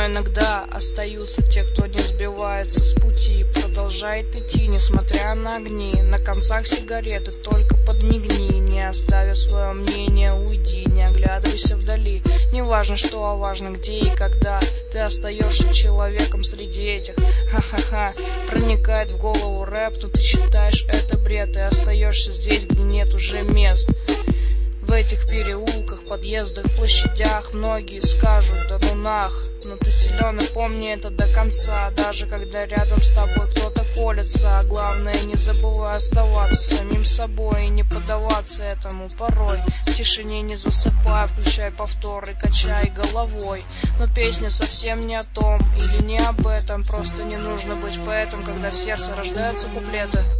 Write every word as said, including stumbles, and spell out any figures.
иногда остаются те, кто не сбивается с пути, продолжает идти, несмотря на огни. На концах сигареты только подмигни, не оставив свое мнение, уйди, не оглядывайся вдали. Не важно что, а важно где и когда. Ты остаешься человеком среди этих. Ха-ха-ха, проникает в голову рэп, но ты считаешь это бред. Ты остаешься здесь, где нет уже мест. В этих переулках, подъездах, площадях многие скажут: да ну нах. Но ты силен и помни это до конца, даже когда рядом с тобой кто-то колется. А главное, не забывай оставаться самим собой и не поддаваться этому порой. В тишине не засыпай, включай повтор и качай головой. Но песня совсем не о том или не об этом. Просто не нужно быть поэтом, когда в сердце рождаются куплеты.